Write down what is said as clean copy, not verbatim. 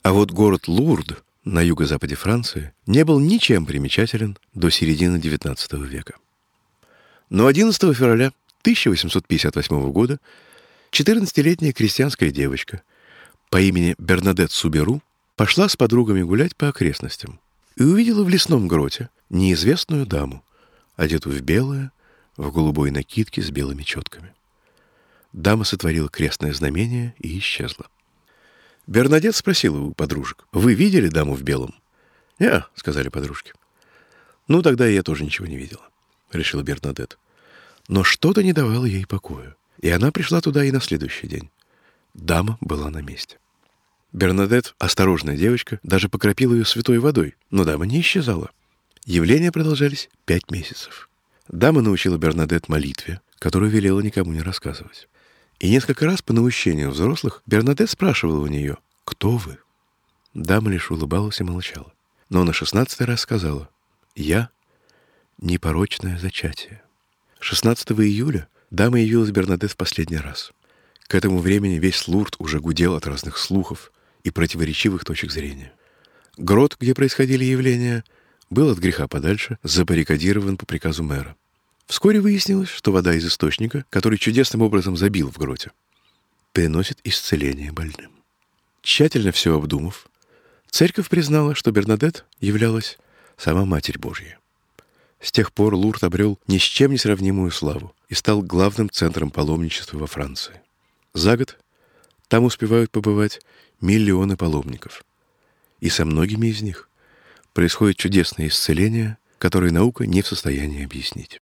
А вот город Лурд на юго-западе Франции не был ничем примечателен до середины XIX века. Но 11 февраля 1858 года 14-летняя крестьянская девочка по имени Бернадет Суберу пошла с подругами гулять по окрестностям и увидела в лесном гроте неизвестную даму, одетую в белое, в голубой накидке с белыми четками. Дама сотворила крестное знамение и исчезла. Бернадет спросила у подружек: «Вы видели даму в белом?» «Я», — сказали подружки. «Ну, тогда я тоже ничего не видела», — решила Бернадет. Но что-то не давало ей покоя, и она пришла туда и на следующий день. Дама была на месте. Бернадет, осторожная девочка, даже покропила ее святой водой, но дама не исчезала. Явления продолжались 5 месяцев. Дама научила Бернадет молитве, которую велела никому не рассказывать. И несколько раз по наущению взрослых Бернадет спрашивала у нее: «Кто вы?». Дама лишь улыбалась и молчала. Но на 16-й раз сказала: «Я — непорочное зачатие». 16 июля дама явилась Бернадет в последний раз. К этому времени весь Лурд уже гудел от разных слухов и противоречивых точек зрения. Грот, где происходили явления, был от греха подальше забаррикадирован по приказу мэра. Вскоре выяснилось, что вода из источника, который чудесным образом забил в гроте, приносит исцеление больным. Тщательно все обдумав, церковь признала, что Бернадет являлась сама Матерь Божья. С тех пор Лурд обрел ни с чем не сравнимую славу и стал главным центром паломничества во Франции. За год там успевают побывать миллионы паломников. И со многими из них происходит чудесное исцеление, которое наука не в состоянии объяснить.